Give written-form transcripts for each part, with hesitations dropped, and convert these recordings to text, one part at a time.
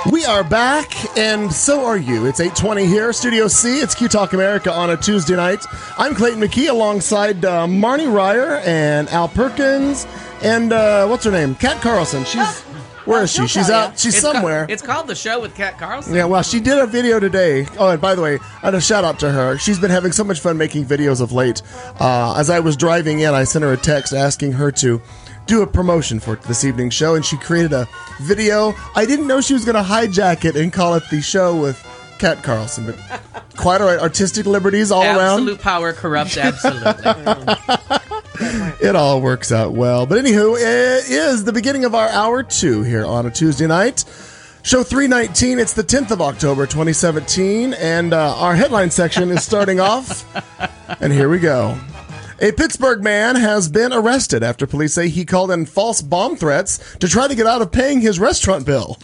We are back, and so are you. It's 8:20 here, Studio C. It's Q Talk America on a Tuesday night. I'm Clayton McKee alongside Marnie Ryer and Al Perkins and what's her name? Kat Carlson. Where is she? She's out. She's somewhere. It's called The Show with Kat Carlson. Yeah, well, she did a video today. Oh, and by the way, a shout out to her. She's been having so much fun making videos of late. As I was driving in, I sent her a text asking her to do a promotion for this evening's show, and she created a video. I didn't know she was going to hijack it and call it The Show with Kat Carlson, but quite all right. Artistic liberties all around. Absolute power corrupts absolutely. It all works out well. But anywho, it is the beginning of our hour 2 here on a Tuesday night. Show 319, it's the 10th of October, 2017, and our headline section is starting off, and here we go. A Pittsburgh man has been arrested after police say he called in false bomb threats to try to get out of paying his restaurant bill.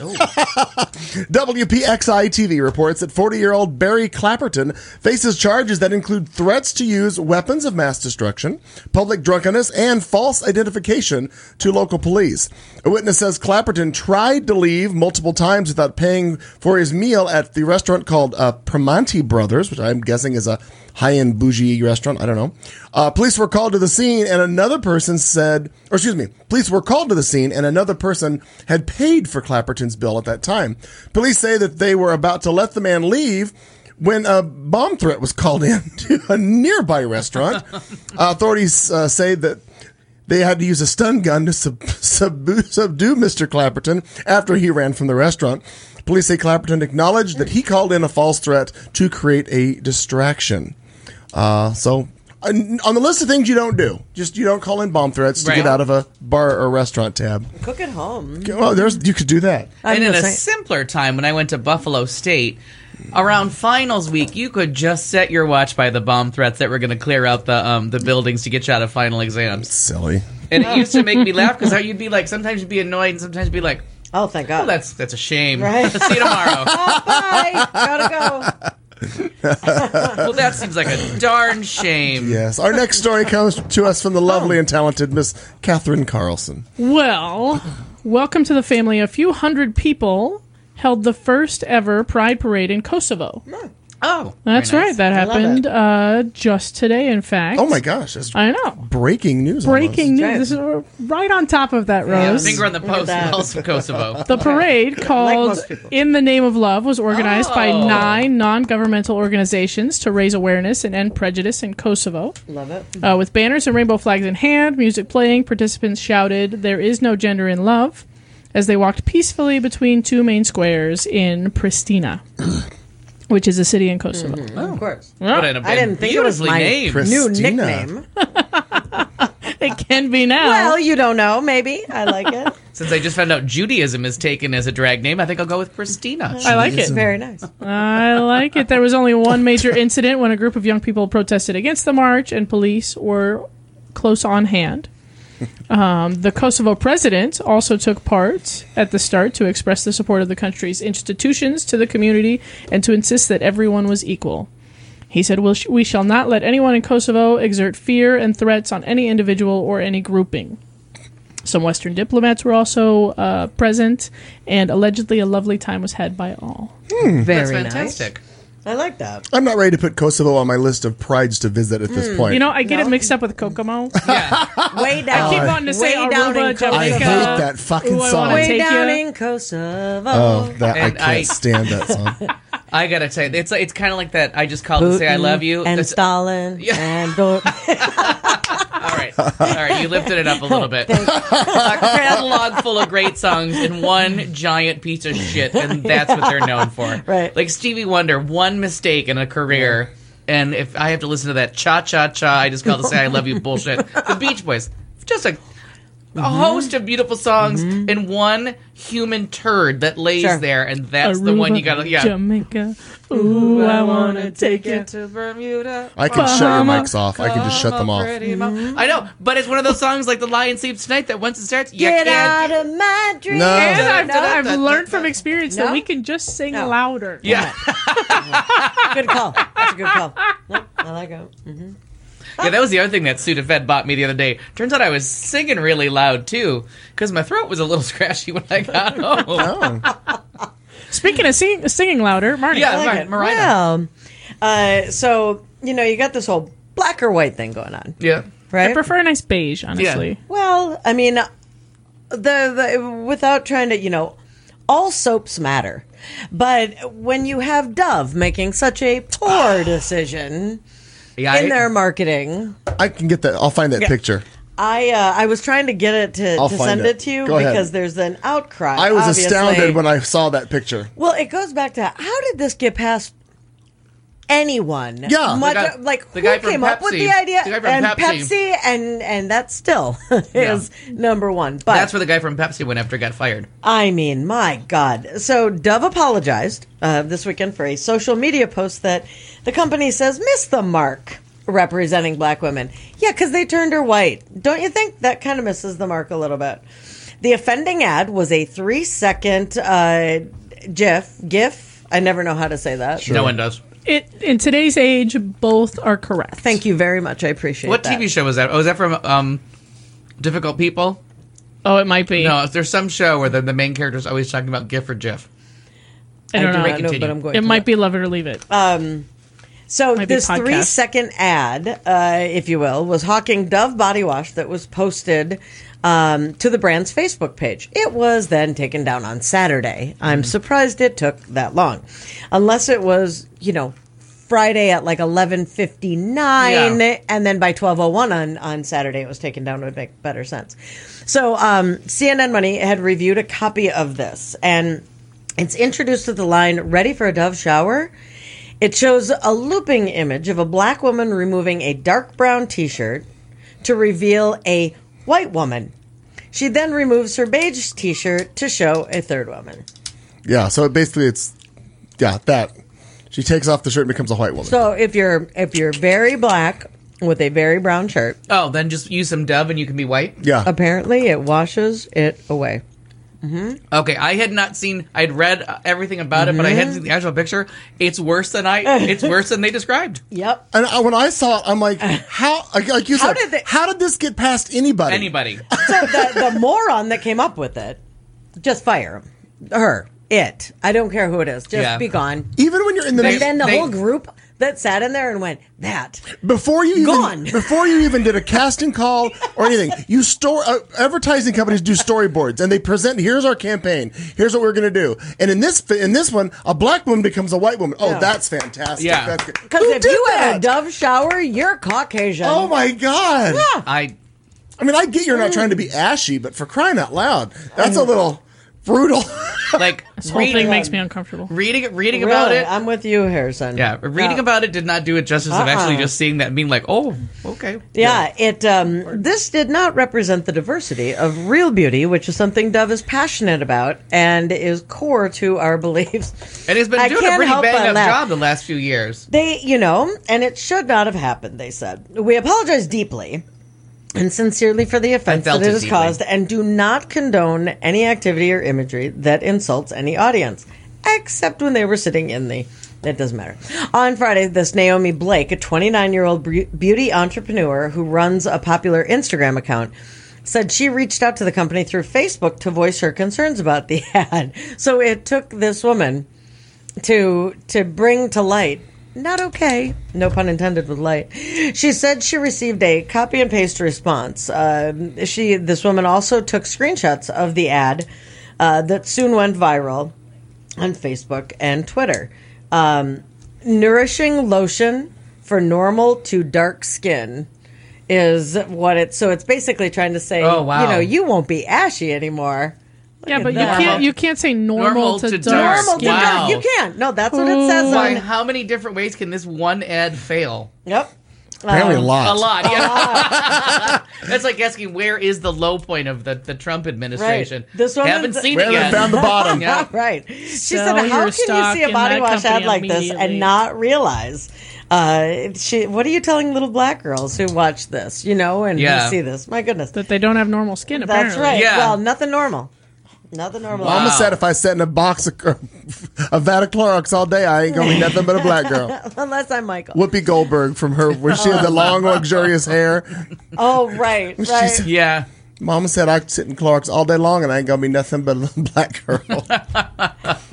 WPXI-TV reports that 40-year-old Barry Clapperton faces charges that include threats to use weapons of mass destruction, public drunkenness, and false identification to local police. A witness says Clapperton tried to leave multiple times without paying for his meal at the restaurant called Primanti Brothers, which I'm guessing is a high-end bougie restaurant. I don't know. Police were called to the scene, and police were called to the scene, and another person had paid for Clapperton's bill at that time. Police say that they were about to let the man leave when a bomb threat was called in to a nearby restaurant. Authorities say that they had to use a stun gun to subdue Mr. Clapperton after he ran from the restaurant. Police say Clapperton acknowledged that he called in a false threat to create a distraction. So on the list of things you don't do, you don't call in bomb threats to get out of a bar or restaurant tab. Cook at home. Well, you could do that. And in a simpler time, when I went to Buffalo State, around finals week, you could just set your watch by the bomb threats that were going to clear out the buildings to get you out of final exams. Silly. And it used to make me laugh because you'd be like, sometimes you'd be annoyed, and sometimes you'd be like, oh, thank God. Oh, that's a shame. Right. See you tomorrow. Oh, bye. Gotta go. Well, that seems like a darn shame. Yes. Our next story comes to us from the lovely and talented Miss Catherine Carlson. Well, welcome to the family. A few hundred people held the first ever Pride Parade in Kosovo. Oh, that's nice. Right. That happened just today, in fact. Oh, my gosh. That's I know. Breaking news. Breaking almost. news. This is right on top of that, Rose. Finger on the post, also Kosovo. The parade, called In the Name of Love, was organized by 9 non-governmental organizations to raise awareness and end prejudice in Kosovo. Love it. With banners and rainbow flags in hand, music playing, participants shouted, "There is no gender in love," as they walked peacefully between 2 main squares in Pristina, which is a city in Kosovo. Mm-hmm. Oh, of course. I didn't think it was my new nickname. It can be now. Well, you don't know. Maybe. I like it. Since I just found out Judaism is taken as a drag name, I think I'll go with Christina. I like it. Very nice. I like it. There was only one major incident when a group of young people protested against the march, and police were close on hand. The Kosovo president also took part at the start to express the support of the country's institutions to the community and to insist that everyone was equal. He said, "We shall not let anyone in Kosovo exert fear and threats on any individual or any grouping." Some Western diplomats were also present, and allegedly a lovely time was had by all. Very That's fantastic. nice. I like that. I'm not ready to put Kosovo on my list of prides to visit at this point. You know, I get it mixed up with Kokomo. Yeah. Way down. I keep wanting to say way down Aruba, in Kosovo. I Jamaica. hate that fucking Ooh, I song. wanna Way take down ya. in Kosovo. Oh, I And can't stand that song. I gotta tell you, it's kind of like that. I just called to say I love you. And That's- Stalin. Yeah. And All right, you lifted it up a little bit. A catalog full of great songs and one giant piece of shit, and that's what they're known for. Right. Like Stevie Wonder, one mistake in a career, and if I have to listen to that cha-cha-cha, I just call to say I love you bullshit. The Beach Boys, just a host of beautiful songs and one human turd that lays there, and that's the one you gotta, Jamaica. Ooh, I wanna take it to Bermuda. I can shut your mics off. I can just shut them off. I know, but it's one of those songs like The Lion Sleeps Tonight that once it starts, you Get can't. out of my dreams. No. And I've learned from experience that No? we can just sing No. louder. Yeah. Good call. That's a good call. Yep, I like it. Mm-hmm. Yeah, that was the other thing that Sudafed bought me the other day. Turns out I was singing really loud, too, because my throat was a little scratchy when I got home. Oh. Speaking of singing louder, Marnie. Yeah, I like right, it. Mariah. Well, so, you got this whole black or white thing going on, Yeah. right? I prefer a nice beige, honestly. Well, I mean, the without trying to, all soaps matter. But when you have Dove making such a poor decision Yeah, in their marketing, I can get that. I'll find that picture. I was trying to get it to I'll find send it. it to you Go ahead. because there's an outcry. I was obviously. astounded when I saw that picture. Well, it goes back to how did this get past anyone? Yeah. Much, The guy- like the who guy from came up with Pepsi. the idea? The guy from And Pepsi. and that still is number one. But That's where the guy from Pepsi went after he got fired. I mean, my God. So Dove apologized this weekend for a social media post that the company says missed the mark representing black women. Yeah, because they turned her white. Don't you think that kind of misses the mark a little bit? The offending ad was a 3-second GIF. I never know how to say that. No one does. In today's age, both are correct. Thank you very much. I appreciate What that. TV show was that? Oh, was that from Difficult People? Oh, it might be. No, there's some show where the main character is always talking about GIF or GIF. I don't do know. not know, Continue. but I'm going It to might look. be Love It or Leave It. So Might be this podcast. 3-second ad, if you will, was hawking Dove body wash that was posted to the brand's Facebook page. It was then taken down on Saturday. I'm surprised it took that long, unless it was Friday at like 11:59, and then by 12:01 on Saturday it was taken down. It would make better sense. So CNN Money had reviewed a copy of this, and it's introduced with the line "Ready for a Dove shower." It shows a looping image of a black woman removing a dark brown T-shirt to reveal a white woman. She then removes her beige T-shirt to show a third woman. Yeah, so it's that. She takes off the shirt and becomes a white woman. So if you're very black with a very brown shirt, Oh, then just use some Dove and you can be white? Yeah. apparently it washes it away. Okay, I had not seen. I'd read everything about it, but I hadn't seen the actual picture. It's worse than It's worse than they described. Yep. And when I saw it, I'm like, how, like you said, how did this get past anybody? Anybody? So the moron that came up with it, just fire him. Her. It. I don't care who it is. Just be gone. Even when you're in the And then the They- whole group that sat in there and went, that. before you Gone. even did a casting call or anything, you advertising companies do storyboards and they present, here's our campaign, here's what we're going to do, and in this one, a black woman becomes a white woman. Oh, that's fantastic. Yeah. That's good. Because Who if did you had a that? Dove shower, you're Caucasian. Oh my god! I I mean, I get you're not trying to be ashy, but for crying out loud, that's a little brutal. like This whole thing makes me uncomfortable. reading Really? about it. I'm with you, Harrison. Yeah, reading about it did not do it justice of actually just seeing that and being like, oh, okay. Yeah, this did not represent the diversity of real beauty, which is something Dove is passionate about and is core to our beliefs. And he's been I doing a can't pretty help but bang up laugh. job the last few years. They, and it should not have happened, they said. We apologize deeply and sincerely for the offense felt that it it has deeply. caused and do not condone any activity or imagery that insults any audience, except when they were sitting in the... It doesn't matter. On Friday, this Naomi Blake, a 29-year-old beauty entrepreneur who runs a popular Instagram account, said she reached out to the company through Facebook to voice her concerns about the ad. So it took this woman to bring to light, not okay, no pun intended with light. She said she received a copy and paste response. This woman also took screenshots of the ad that soon went viral on Facebook and Twitter. Nourishing lotion for normal to dark skin is what it's. So it's basically trying to say, Oh, wow. you won't be ashy anymore. Yeah, but that. you can't say normal Normal to to dark. dark. Normal to Wow. dark. You can't. No, that's what it says Why, on. how many different ways can this one ad fail? Yep. Apparently a lot. A lot, yeah. That's like asking where is the low point of the Trump administration. Right. This woman- Haven't seen We it haven't yet. found the bottom. Yeah. Right. She Sell said, "How your can you stock see a in body that wash ad company like this immediately." and not realize?" What are you telling little black girls who watch this? And Yeah. who see this? My goodness, That they don't have normal skin. that's Apparently. right. Yeah. Well, nothing normal. Nothing normal. Wow. Mama said if I sat in a box of a vat of Clorox all day, I ain't gonna be nothing but a black girl. Unless I'm Michael. Whoopi Goldberg from her when she had the long, luxurious hair. Oh, right, right. She's- Yeah. Mama said I sit in Clorox all day long and I ain't gonna be nothing but a little black girl.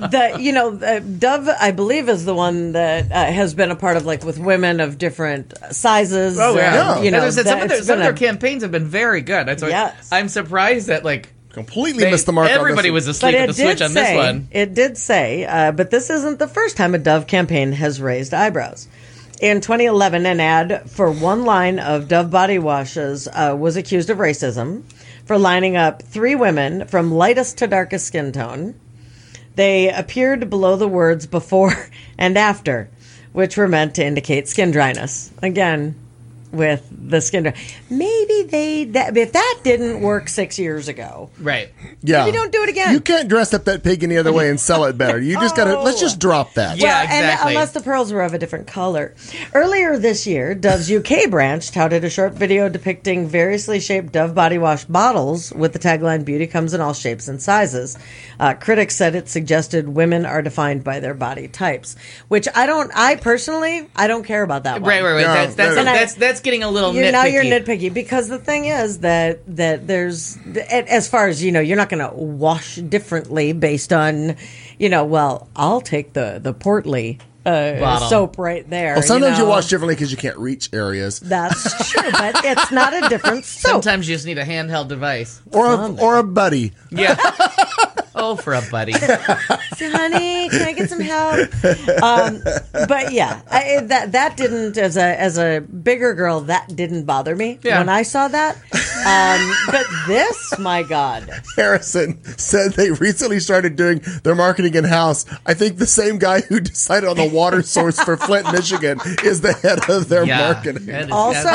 Dove, I believe, is the one that has been a part of, like, with women of different sizes. Oh, yeah. You know, As I said, some it's of been their a- campaigns have been very good. That's why Yes. I'm surprised that, like, Completely missed the mark. everybody on this was asleep at the switch on this one. It did say, but this isn't the first time a Dove campaign has raised eyebrows. In 2011, an ad for one line of Dove body washes was accused of racism for lining up 3 women from lightest to darkest skin tone. They appeared below the words before and after, which were meant to indicate skin dryness. Again, with the skin dry. Maybe if that didn't work 6 years ago. Right. Yeah. Maybe don't do it again. You can't dress up that pig any other way and sell it better. You just gotta, let's just drop that. Yeah, Well, exactly. And unless the pearls were of a different color. Earlier this year, Dove's UK branch touted a short video depicting variously shaped Dove body wash bottles with the tagline, "Beauty comes in all shapes and sizes." Critics said it suggested women are defined by their body types, which I personally don't care about that one. Right. No, That's getting a little nitpicky. Now you're nitpicky because the thing is that there's, as far as you're not going to wash differently based on well, I'll take the Portly Bottle. soap right there. Well, sometimes you wash differently because you can't reach areas, That's true, but it's not a different soap. Sometimes you just need a handheld device. or a buddy. Yeah. Oh, for a buddy. Say, honey, can I get some help? But yeah, that didn't, as a bigger girl, that didn't bother me Yeah. when I saw that. But this, my God. Harrison said they recently started doing their marketing in-house. I think the same guy who decided on the water source for Flint, Michigan is the head of their marketing. That is- Also,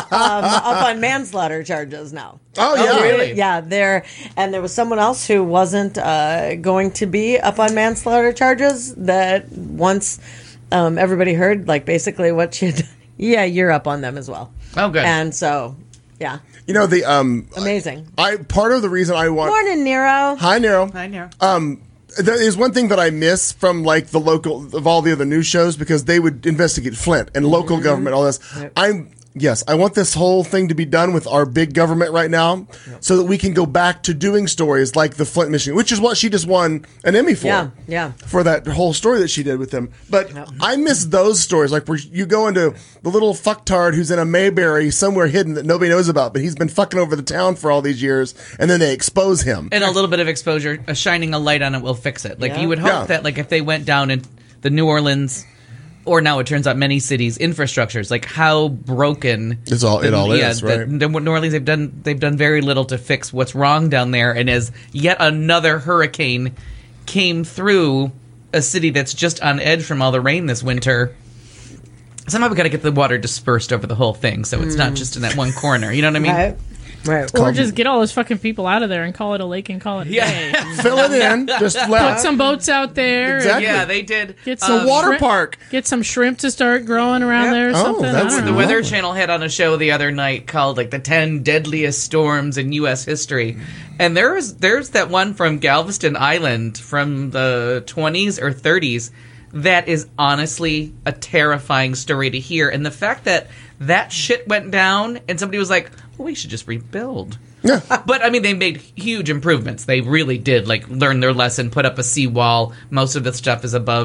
up on manslaughter charges now. Oh, yeah. really? Yeah, there was someone else who wasn't going to be up on manslaughter charges that once everybody heard, like, basically what she had, yeah, you're up on them as well. Oh, good. And so, yeah, The amazing. part of the reason I want Morning, Nero. Hi, Nero. I know. There is one thing that I miss from like the local of all the other news shows because they would investigate Flint and local government, all this. Yes, I want this whole thing to be done with our big government right now so that we can go back to doing stories like the Flint, Michigan, which is what she just won an Emmy for. Yeah. For that whole story that she did with them. But I miss those stories, like where you go into the little fucktard who's in a Mayberry somewhere hidden that nobody knows about, but he's been fucking over the town for all these years, and then they expose him. And a little bit of exposure, shining a light on it will fix it. Like, Yeah. you would hope Yeah. that, like, if they went down in the New Orleans, or now it turns out many cities, infrastructures, like how broken It all is, right? The New Orleans, they've done very little to fix what's wrong down there, and as yet another hurricane came through a city that's just on edge from all the rain this winter, somehow we got to get the water dispersed over the whole thing, so it's not just in that one corner. You know what I mean? Right. Or just get all those fucking people out of there and call it a lake and call it a day. Yeah, Fill it in, just Put let some boats out there. Exactly. yeah, they did. Get It's some a water shrimp- park. Get some shrimp to start growing around there or Oh, something. that's I don't The know. Weather Channel had on a show the other night called like the 10 deadliest storms in U.S. history, and there's that one from Galveston Island from the 20s or 30s that is honestly a terrifying story to hear. And the fact that shit went down and somebody was like, well, we should just rebuild. Yeah. But I mean, they made huge improvements. They really did, like, learn their lesson, put up a seawall. Most of the stuff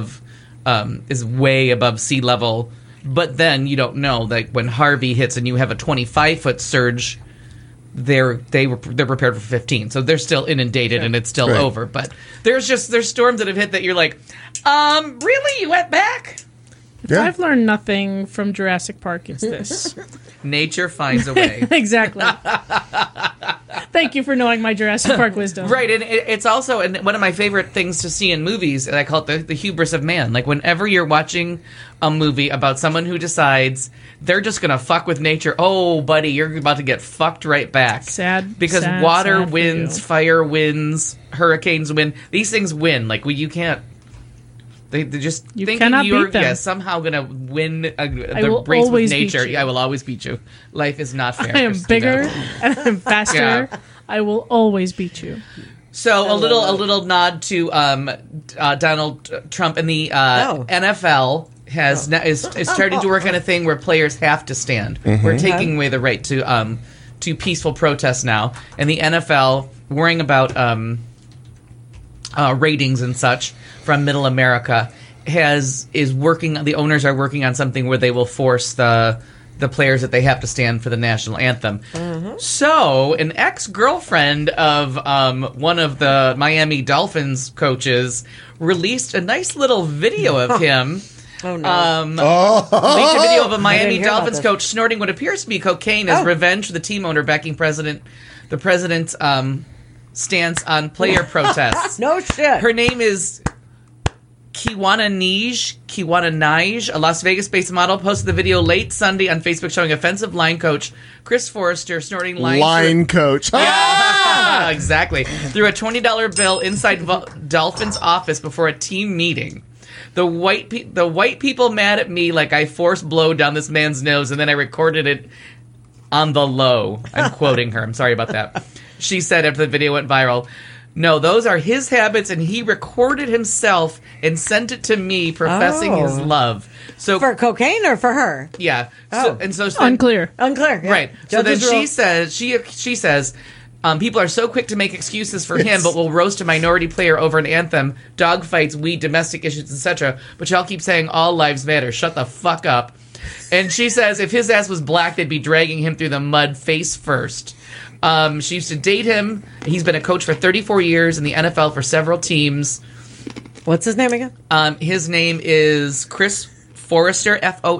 is way above sea level. But then you don't know, like, when Harvey hits and you have a 25-foot surge, they're prepared for 15, so they're still inundated and it's still Right. over. But there's storms that have hit that you're like, really, you went back? If Yeah. I've learned nothing from Jurassic Park, it's this. Nature finds a way. Exactly. Thank you for knowing my Jurassic Park wisdom. Right, and it's also one of my favorite things to see in movies, and I call it the hubris of man. Like, whenever you're watching a movie about someone who decides they're just going to fuck with nature, oh, buddy, you're about to get fucked right back. Because water sad for wins, you. fire wins, hurricanes win. These things win. Like, you can't... They just You thinking cannot you're beat them. somehow going to win the will race with always beat nature. you. I will always beat you. Life is not fair. I am Christina. bigger and I'm faster. Yeah. I will always beat you. So a little nod to Donald Trump and the NFL is starting to work on a thing where players have to stand. We're taking away the right to peaceful protest now, and the NFL worrying about ratings and such from Middle America, the owners are working on something where they will force the players that they have to stand for the national anthem. So, an ex-girlfriend of one of the Miami Dolphins coaches released a nice little video of him. Oh, no. Leaked a video of a Miami hear about Dolphins this. coach snorting what appears to be cocaine as revenge for the team owner backing the president's stance on player protests. No shit. Her name is Kiwana Nige, a Las Vegas-based model, posted the video late Sunday on Facebook showing offensive line coach Chris Forrester snorting Line coach. Yeah, exactly. Through a $20 bill inside Dolphins' office before a team meeting. The white people mad at me like I force blow down this man's nose, and then I recorded it on the low. I'm quoting her. I'm sorry about that. She said after the video went viral, "No, those are his habits, and he recorded himself and sent it to me, professing his love." So For cocaine or for her? yeah, Oh. Unclear. Unclear. Yeah. right. So then Judge's she rule. says, people are so quick to make excuses for him, but will roast a minority player over an anthem, dogfights, weed, domestic issues, etc. But y'all keep saying all lives matter. Shut the fuck up. And she says if his ass was black, they'd be dragging him through the mud face first. She used to date him. He's been a coach for 34 years in the NFL for several teams. What's his name again? His name is Chris Forrester,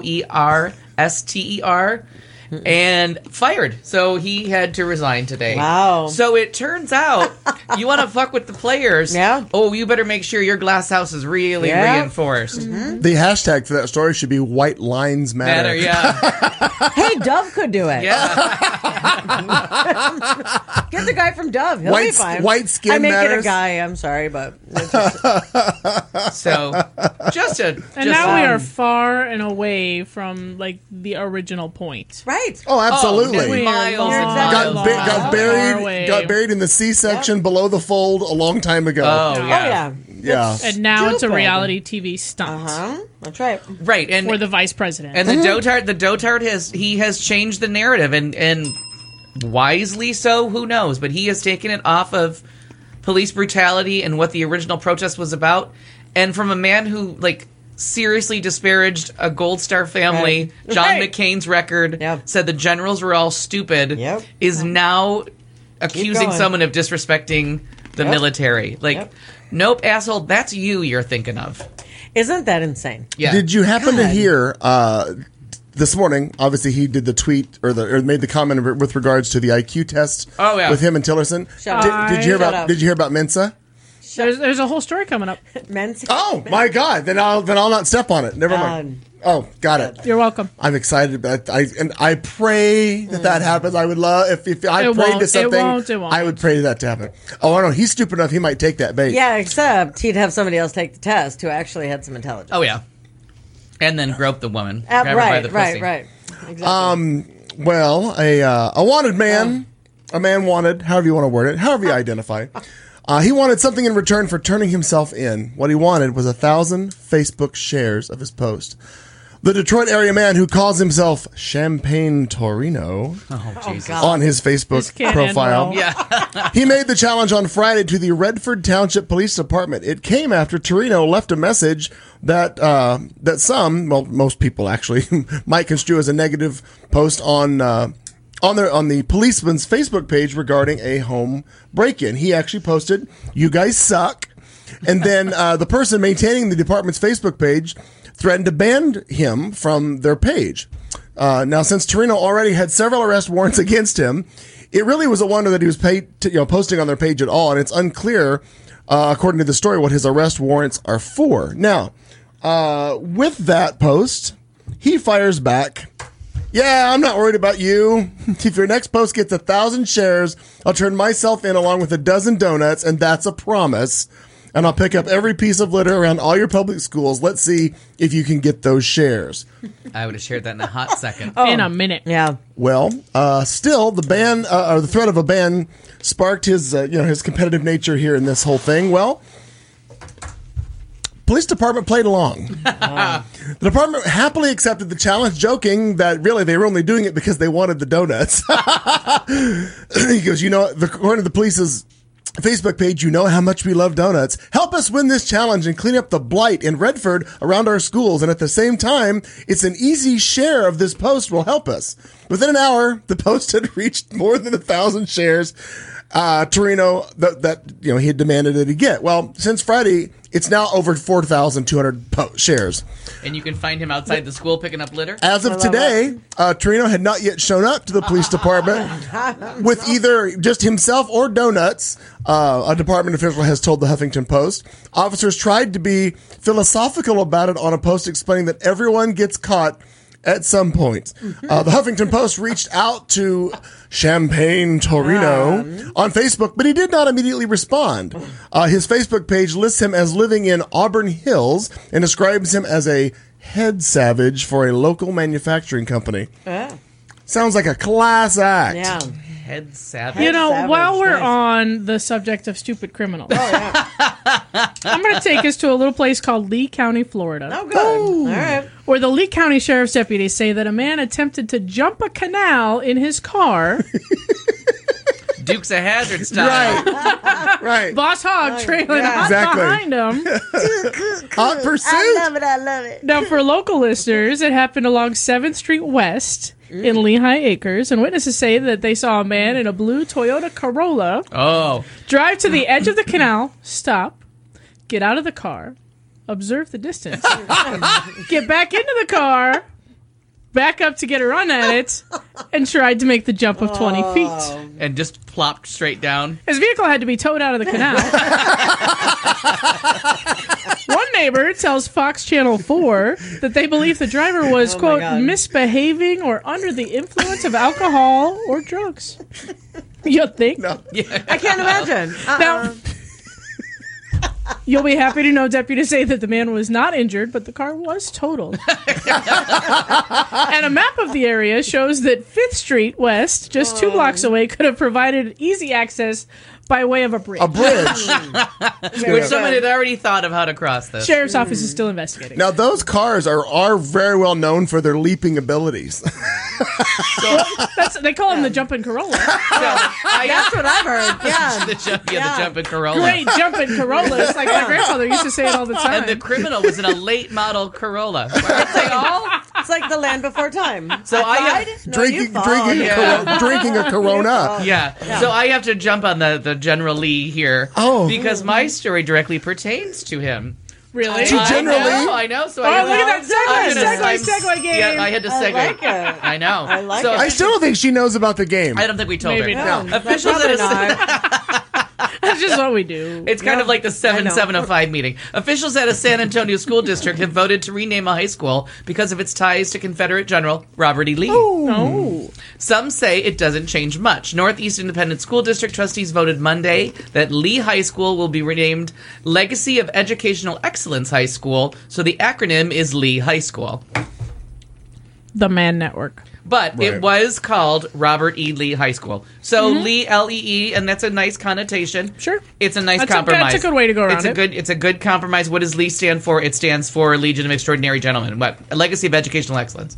Forster, and fired. So he had to resign today. Wow. So it turns out you want to fuck with the players. Yeah. Oh, you better make sure your glass house is really Yeah. reinforced. The hashtag for that story should be White Lines Matter. Matter, yeah. Hey, Dove could do it. Yeah. Get the guy from Dove. He'll be fine. White skin I make it a matters. guy. I'm sorry, but it's just, So And now we are far and away from like the original point. right. Oh, absolutely. Oh, miles and exactly miles. got buried in the C-section below the fold a long time ago. Oh, Oh yeah. yeah. Yeah. And now it's a Stupid. reality TV stunt That's right. Right. And for the vice president. And the dotard has changed the narrative, and wisely so. Who knows? But he has taken it off of police brutality and what the original protest was about, and from a man who seriously disparaged a Gold Star family, Right. John Right. McCain's record, Yep. said the generals were all stupid, Yep. is now accusing going. someone of disrespecting the Yep. military. Yep. Nope, asshole, that's you're thinking of. Isn't that insane? Yeah. Did you happen to God. hear this morning? Obviously, he did the tweet or made the comment with regards to the IQ test. Oh, yeah. With him and Tillerson. Shut up. Did you hear Shut about? up. Did you hear about Mensa? There's a whole story coming up. Men's. Oh my God! Then I'll not step on it. Never mind. Oh, got it. You're welcome. I'm excited about I pray that happens. I would love if I It prayed won't. to something. It won't. I would pray that to happen. Oh, I know he's stupid enough. He might take that bait. Yeah, except he'd have somebody else take the test who actually had some intelligence. Oh, yeah. And then grope the woman. Grab her by the pussy. Right. Exactly. Well, a wanted man, a man wanted, however you want to word it, however you identify. He wanted something in return for turning himself in. What he wanted was 1,000 Facebook shares of his post. The Detroit area man who calls himself Champagne Torino Oh, Jesus. on his Facebook This can't end profile. well. Yeah. He made the challenge on Friday to the Redford Township Police Department. It came after Torino left a message that most people actually might construe as a negative post on the policeman's Facebook page regarding a home break-in. He actually posted, "You guys suck," and then the person maintaining the department's Facebook page threatened to ban him from their page. Now, since Torino already had several arrest warrants against him, it really was a wonder that he was posting on their page at all, and it's unclear, according to the story, what his arrest warrants are for. Now, with that post, he fires back, "Yeah, I'm not worried about you. If your next post gets 1,000 shares, I'll turn myself in along with a dozen donuts, and that's a promise. And I'll pick up every piece of litter around all your public schools. Let's see if you can get those shares." I would have shared that in a hot second. In a minute. yeah. Well, still, the ban or the threat of a ban sparked his his competitive nature here in this whole thing. Well, police department played along. The department happily accepted the challenge, joking that really they were only doing it because they wanted the donuts. He goes, according to the police's Facebook page, you know how much we love donuts. Help us win this challenge and clean up the blight in Redford around our schools. And at the same time, it's an easy share of this post will help us. Within an hour, the post had reached more than 1,000 shares. Torino, that he had demanded that he get. Well, since Friday, it's now over 4,200 shares. And you can find him outside the school picking up litter. As of today, Torino had not yet shown up to the police department with either just himself or donuts. A department official has told the Huffington Post. Officers tried to be philosophical about it on a post explaining that everyone gets caught at some point. The Huffington Post reached out to Champagne Torino on Facebook, but he did not immediately respond. His Facebook page lists him as living in Auburn Hills and describes him as a head savage for a local manufacturing company. Sounds like a class act. Yeah. Head savage. You know, Savage, while we're nice. on the subject of stupid criminals, Oh, yeah. I'm going to take us to a little place called Lee County, Florida, Oh, good. All right. where the Lee County Sheriff's deputies say that a man attempted to jump a canal in his car. Dukes of Hazzard style. Right. Boss Hog trailing hot Exactly. behind him. Hot pursuit. I love it. Now, for local listeners, it happened along 7th Street West in Lehigh Acres, and witnesses say that they saw a man in a blue Toyota Corolla Oh. drive to the edge of the canal, stop, get out of the car, observe the distance, get back into the car, back up to get a run at it, and tried to make the jump of 20 feet. And just plopped straight down. His vehicle had to be towed out of the canal. One neighbor tells Fox Channel 4 that they believe the driver was, quote, God. misbehaving or under the influence of alcohol or drugs. You think? No. I can't imagine. Now, you'll be happy to know deputies say that the man was not injured, but the car was totaled. And a map of the area shows that 5th Street West, just 2 blocks away, could have provided easy access by way of a bridge. A bridge. Which someone had already thought of how to cross this. Sheriff's office is still investigating. Now, those cars are very well known for their leaping abilities. They call him the jumping Corolla. That's what I've heard. Yeah. The jumping Corolla. Great jumping Corolla. It's like my grandfather used to say it all the time. And the criminal was in a late model Corolla. Aren't they all? It's like the land before time. So I have- drinking Yeah. drinking a Corona. Yeah. So I have to jump on the General Lee here. Oh. Because my story directly pertains to him. Really? To General Lee? I know. So Oh, I look at that I'm- segue game. Yeah, I had to segue. like it. I know. I like so it. I still don't think she knows about the game. I don't think we told Maybe her. not. No, Officials probably at a, not. That's just what we do. It's kind of like the I know. 705 meeting. Officials at a San Antonio school district have voted to rename a high school because of its ties to Confederate General Robert E. Lee. Oh. Some say it doesn't change much. Northeast Independent School District trustees voted Monday that Lee High School will be renamed Legacy of Educational Excellence High School, so the acronym is Lee High School. The Man Network. But Right. it was called Robert E. Lee High School. So Lee, L-E-E, and that's a nice connotation. Sure. It's a nice That's compromise. that's a good way to go around it's a it. good It's a good compromise. What does Lee stand for? It stands for Legion of Extraordinary Gentlemen. What? A Legacy of Educational Excellence.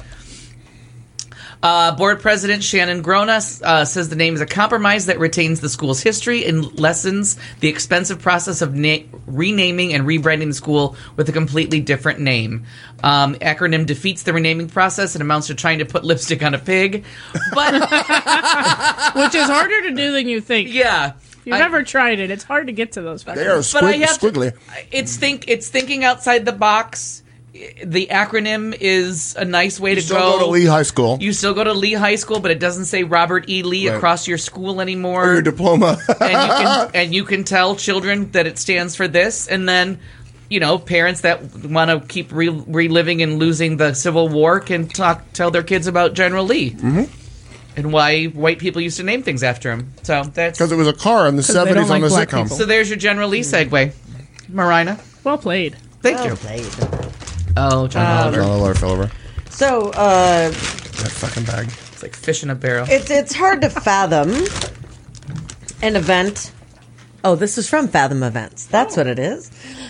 Board President Shannon Grona says the name is a compromise that retains the school's history and lessens the expensive process of renaming and rebranding the school with a completely different name. Acronym defeats the renaming process and amounts to trying to put lipstick on a pig. But Which is harder to do than you think. yeah. If you've ever tried it, it's hard to get to those They are factors. But I have squiggly. It's thinking outside the box. The acronym is a nice way to Still go to Lee High School. You still go to Lee High School, but it doesn't say Robert E. Lee Right. across your school anymore. Or your diploma. and you can tell children that it stands for this, and then parents that want to keep reliving and losing the Civil War can tell their kids about General Lee and why white people used to name things after him. So that's Because it was a car in the 'Cause they 70s don't on like the black sitcom. people. so. There's your General Lee segue, Marina. Well played. Thank you. Oh, John Oliver. John Oliver fell over. So That fucking bag. It's like fish in a barrel. it's hard to fathom an event. Oh, this is from Fathom Events. That's what it is.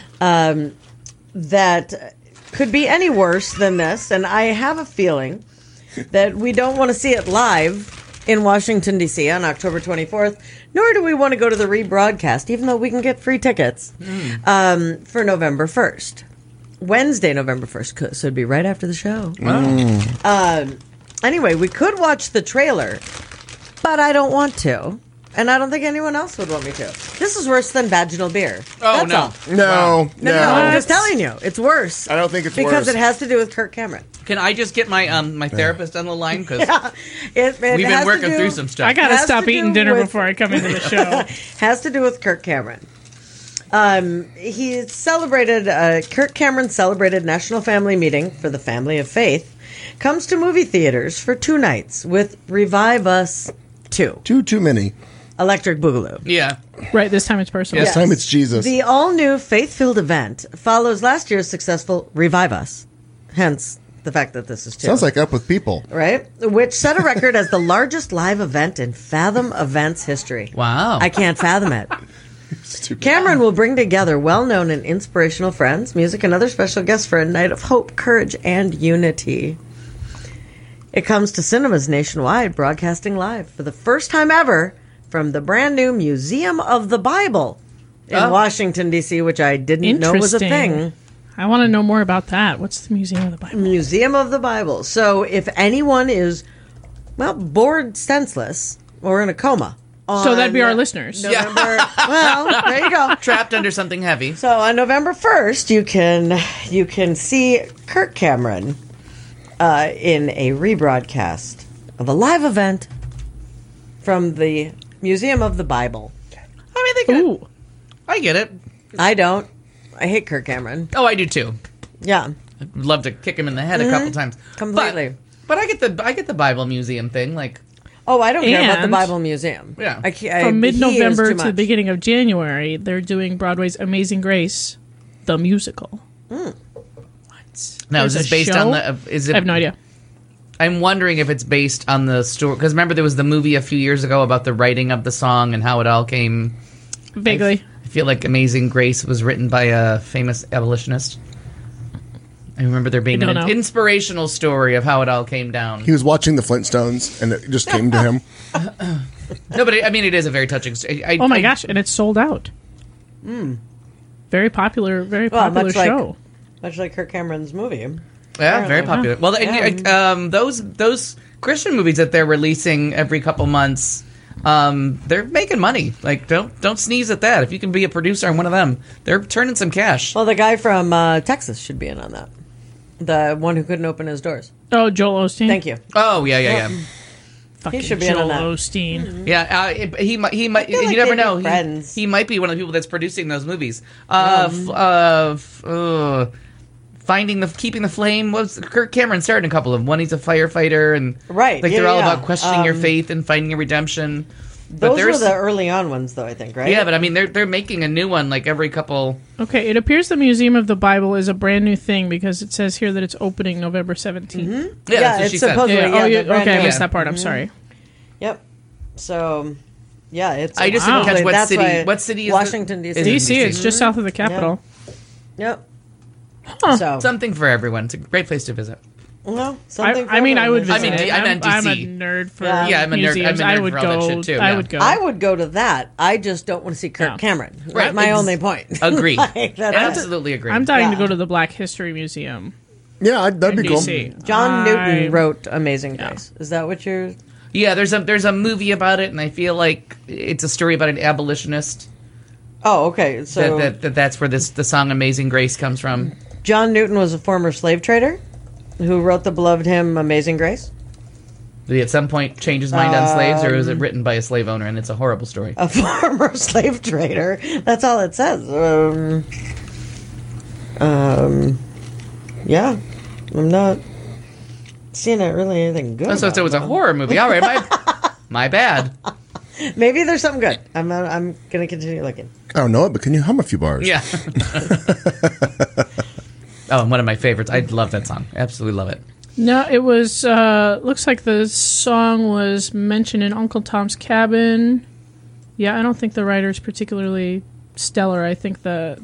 That could be any worse than this, and I have a feeling that we don't want to see it live in Washington, D.C. on October 24th, nor do we want to go to the rebroadcast, even though we can get free tickets for November 1st. Wednesday, November 1st, so it'd be right after the show. Anyway, we could watch the trailer, but I don't want to. And I don't think anyone else would want me to. This is worse than vaginal beer. Oh, That's no. all. No, No, I'm just telling you. It's worse. I don't think it's because worse. it has to do with Kirk Cameron. Can I just get my my therapist on the line? Because It we've been has to working do- through some stuff. I gotta Has stop to eating do dinner with- before I come into the show. Has to do with Kirk Cameron. He celebrated, Kirk Cameron celebrated National Family Meeting for the Family of Faith, comes to movie theaters for 2 nights with Revive Us 2, Too many. Electric Boogaloo. Yeah. Right, this time it's personal. This time it's Jesus. The all-new faith-filled event follows last year's successful Revive Us, hence the fact that this is 2. Sounds like Up with People. Right? Which set a record as the largest live event in Fathom Events history. Wow. I can't fathom it. Stupid. Cameron will bring together well-known and inspirational friends, music, and other special guests for a night of hope, courage, and unity. It comes to cinemas nationwide, broadcasting live for the first time ever from the brand new Museum of the Bible in Washington, D.C., which I didn't know was a Interesting. thing. I want to know more about that. What's the Museum of the Bible? Museum of the Bible. So if anyone is, well, bored senseless or in a coma. So that'd be on our listeners. November, well, there you go. Trapped under something heavy. So on November 1st, you can see Kirk Cameron in a rebroadcast of a live event from the Museum of the Bible. I mean, they could. Ooh. I get it. I don't. I hate Kirk Cameron. Oh, I do too. Yeah, I'd love to kick him in the head a couple times. completely. But I get the Bible Museum thing. Like, Oh, I don't care about the And- Bible Museum. Yeah. From mid-November to the the beginning of January, they're doing Broadway's Amazing Grace, the musical. now There's is this a based show? on the? Is it? I have no idea. I'm wondering if it's based on the story. Because remember, there was the movie a few years ago about the writing of the song and how it all came. Vaguely. I feel like Amazing Grace was written by a famous abolitionist. I remember there being I don't an know. inspirational story of how it all came down. He was watching the Flintstones, and it just came to him. No, but I mean, it is a very touching story. Oh my gosh, and it's sold out. Very popular show. much like Kirk Cameron's movie. Yeah, very popular. Well, those Christian movies that they're releasing every couple months, they're making money. Like, don't sneeze at that. If you can be a producer on one of them, they're turning some cash. Well, the guy from Texas should be in on that. The one who couldn't open his doors. Oh, Joel Osteen. Thank you. Oh yeah. Fucking He should be in Joel on that. Osteen. Yeah, he might. feel You like never they'd be know. friends. He might be one of the people that's producing those movies. Keeping the flame. Was Kirk Cameron started a couple of them. One, he's a firefighter, and Right, like yeah, they're all yeah. about questioning your faith and finding a redemption. Those were the early on ones, though, I think, right? yeah, but I mean they're making a new one like every couple. Okay, it appears the Museum of the Bible is a brand new thing because it says here that it's opening November 17th. Yeah, that's Yeah, what it's she said. supposed- Yeah, Yeah, okay, the brand I new- missed Yeah. that part. I'm sorry. Yep. So, yeah, it's. I just didn't catch what that's city- why what city is it? Washington D.C. Is it DC, it's just south of the capital. Yep. Huh. So, Something for everyone. It's a great place to visit. well, something. I mean, I would I visit. mean, it. I meant I'm a DC. nerd for Yeah. Yeah, I'm a nerd- I'm a museums. nerd I would for all that go. shit, too, I yeah. would go. I would go to that. I just don't want to see Kirk Yeah. Cameron. That's Right, my only point. Agree. Like, that's- Absolutely agree. I'm dying to Yeah. go to the Black History Museum Yeah, that'd in be cool. DC. John Newton I- wrote Amazing Grace. Is that what you're? Yeah, there's a movie about it, and I feel like it's a story about an abolitionist. Oh, okay. So That's where the song "Amazing Grace" comes from. John Newton was a former slave trader who wrote the beloved hymn "Amazing Grace." Did he at some point change his mind on slaves, or was it written by a slave owner? And it's a horrible story. A former slave trader. That's all it says. Yeah, I'm not seeing it really anything good. Oh, so about it was a horror movie. All right, my bad. it. Maybe there's something good. I'm gonna continue looking. I don't know it, but can you hum a few bars? Yeah. Oh, and one of my favorites. I love that song. Absolutely love it. No, it was. Looks like the song was mentioned in Uncle Tom's Cabin. Yeah, I don't think the writer's particularly stellar. I think the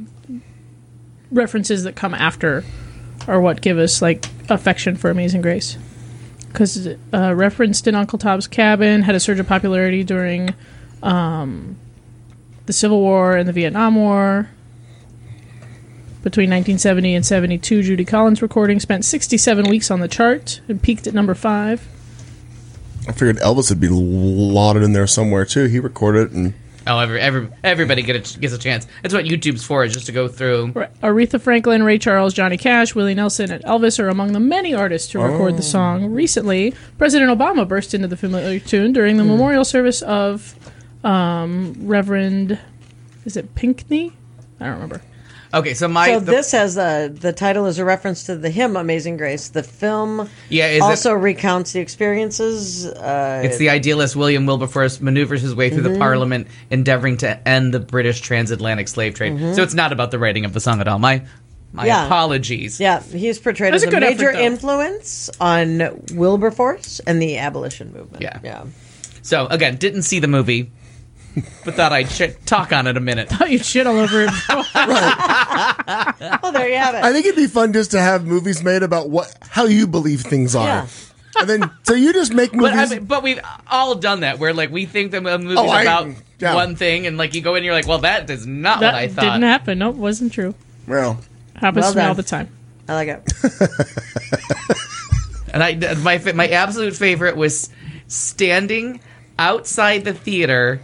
references that come after are what give us like affection for Amazing Grace. because referenced in Uncle Tom's Cabin, had a surge of popularity during the Civil War and the Vietnam War. Between 1970 and 72, Judy Collins' recording spent 67 weeks on the chart and peaked at number 5. I figured Elvis would be lauded in there somewhere too. He recorded it, and Everybody gets a chance. That's what YouTube's for, is just to go through. Aretha Franklin, Ray Charles, Johnny Cash, Willie Nelson, and Elvis are among the many artists to record the song. Recently, President Obama burst into the familiar tune during the memorial service of Reverend... Is it Pinckney? I don't remember. Okay, so this has the title is a reference to the hymn "Amazing Grace." The film also recounts the experiences. It's the idealist William Wilberforce maneuvers his way through the Parliament, endeavoring to end the British transatlantic slave trade. So it's not about the writing of the song at all. My apologies. Yeah, he's portrayed as a major influence on Wilberforce and the abolition movement. Yeah. So again, didn't see the movie. But thought I'd talk on it a minute. Thought you'd shit all over it. Right. Well, there you have it. I think it'd be fun just to have movies made about how you believe things are. Yeah. And then, so you just make movies. But we've all done that, where like we think the movie's about one thing, and like you go in and you're like, well, that is not what I thought. That didn't happen. Nope, wasn't true. Well. Happens to me all the time. I like it. And my absolute favorite was standing outside the theater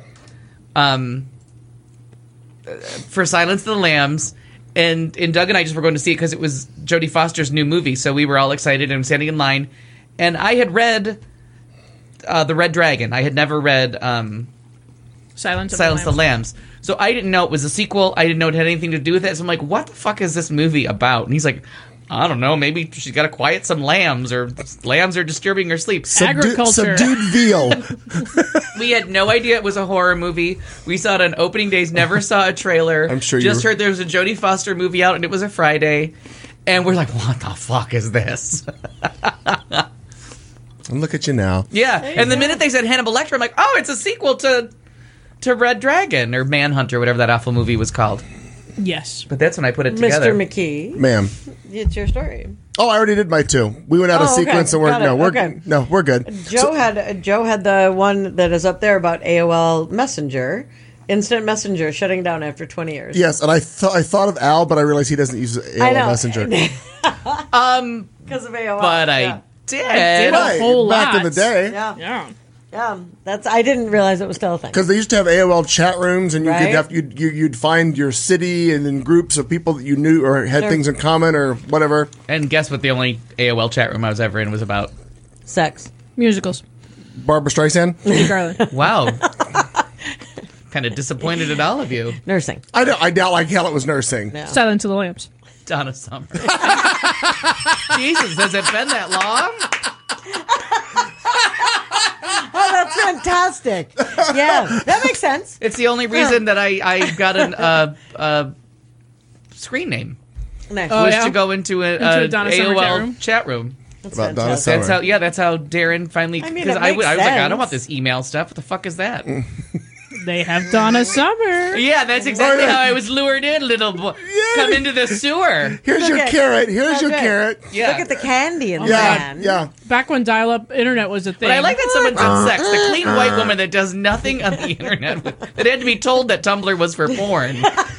for Silence of the Lambs, and Doug and I just were going to see it because it was Jodie Foster's new movie, so we were all excited and standing in line. And I had read The Red Dragon. I had never read Silence of the Lambs. So I didn't know it was a sequel. I didn't know it had anything to do with it. So I'm like, what the fuck is this movie about? And he's like, I don't know, maybe she's got to quiet some lambs, or lambs are disturbing her sleep. Agriculture. Subdued veal. We had no idea it was a horror movie. We saw it on opening days, never saw a trailer. I'm sure just heard there was a Jodie Foster movie out, and it was a Friday. And we're like, what the fuck is this? And look at you now. Yeah, and the minute they said Hannibal Lecter, I'm like, oh, it's a sequel to Red Dragon, or Manhunter, whatever that awful movie was called. Yes. But that's when I put it together. Mr. McKee. Ma'am. It's your story. Oh, I already did my 2. We went out of sequence, and we're good. Joe had the one that is up there about AOL Messenger, Instant Messenger shutting down after 20 years. Yes, and I thought of Al, but I realized he doesn't use AOL Messenger. Because of AOL. But I did. Right, a whole back lot. in the day. Yeah. I didn't realize it was still a thing. Because they used to have AOL chat rooms, and Right. you'd find your city and then groups of people that you knew or had things in common or whatever. And guess what the only AOL chat room I was ever in was about? Sex. Musicals. Barbara Streisand. Judy Garland. Wow. Kind of disappointed at all of you. Nursing. I doubt like hell it was nursing. No. Silence of the Lambs. Donna Summer. Jesus, has it been that long? Oh, that's fantastic. Yeah, that makes sense. It's the only reason that I got a screen name. Nice. Oh, was yeah? to go into a Donna Summer AOL chat room. That's About Donna fantastic. Summer. That's how Darren finally. I mean, Because it I makes was like, I don't sense. want this email stuff. What the fuck is that? They have Donna Summer. Yeah, that's exactly how I was lured in, little boy. Come into the sewer. Here's your Okay. carrot. Here's your Okay. carrot. Yeah. Look at the candy in the Yeah, can. yeah. Back when dial-up internet was a thing. But I like that someone said sex. The clean white woman that does nothing on the internet. That had to be told that Tumblr was for porn.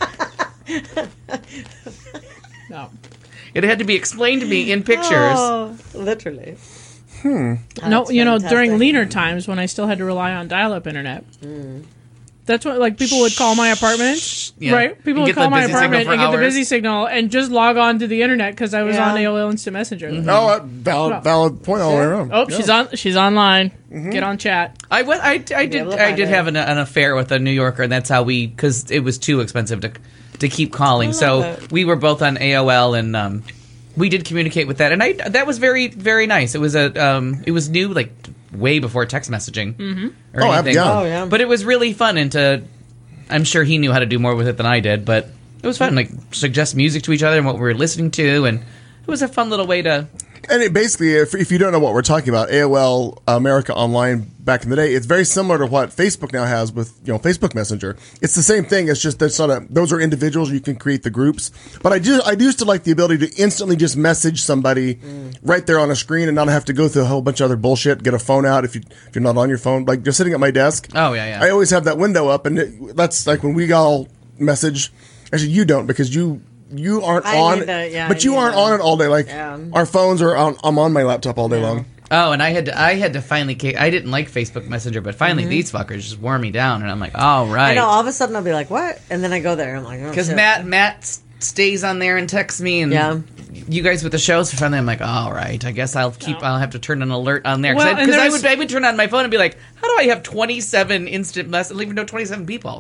No. It had to be explained to me in pictures. Oh, literally. No, That's during fantastic. leaner times when I still had to rely on dial-up internet. That's what, like, people would call my apartment, Yeah. right? People And would get call the my busy signal apartment for and get the hours. busy signal and just log on to the internet because I was Yeah. on AOL Instant Messenger. Oh, valid point all the way around. Oh, Yeah. she's online. Get on chat. I able to did find it. have an affair with a New Yorker, and that's how because it was too expensive to keep calling. So it. we were both on AOL, and we did communicate with that, and that was very, very nice. It was it was new, like way before text messaging or Oh, anything. yeah. Oh, yeah. But it was really fun, and I'm sure he knew how to do more with it than I did, but it was fun. Like suggest music to each other and what we were listening to, and it was a fun little way to. And it basically, if you don't know what we're talking about, AOL America Online back in the day, it's very similar to what Facebook now has with Facebook Messenger. It's the same thing. It's just those are individuals. You can create the groups. But I used to like the ability to instantly just message somebody right there on a screen and not have to go through a whole bunch of other bullshit. Get a phone out if you're not on your phone. Like just sitting at my desk. Oh yeah. I always have that window up, and that's like when we all message. Actually, you don't because you aren't on, but you aren't on it all day. Like our phones are on. I'm on my laptop all day long. Oh, and I had to finally. I didn't like Facebook Messenger, but finally these fuckers just wore me down, and I'm like, all right. I know. All of a sudden, I'll be like, "What?" And then I go there. I'm like, because Matt stays on there and texts me, and you guys with the shows. Finally, I'm like, all right. I guess I'll have to turn an alert on there because I would turn on my phone and be like, how do I have 27 instant messages? Even know 27 people.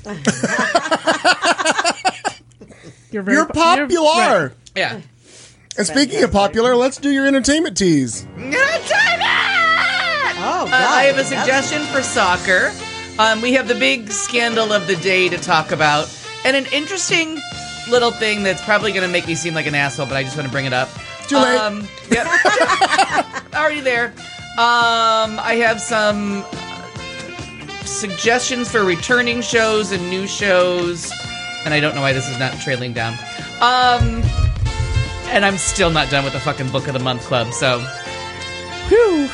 You're popular. Right. Yeah. And speaking of popular, let's do your entertainment tease. "Oh, God, I have a suggestion for soccer. We have the big scandal of the day to talk about, and an interesting little thing that's probably going to make me seem like an asshole, but I just want to bring it up. Too late. Yep. Already there. I have some suggestions for returning shows and new shows, and I don't know why this is not trailing down. And I'm still not done with the fucking Book of the Month Club, so. Whew.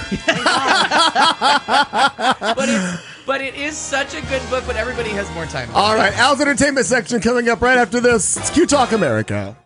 But it is such a good book, but everybody has more time. All right, Al's entertainment section coming up right after this. It's Q Talk America.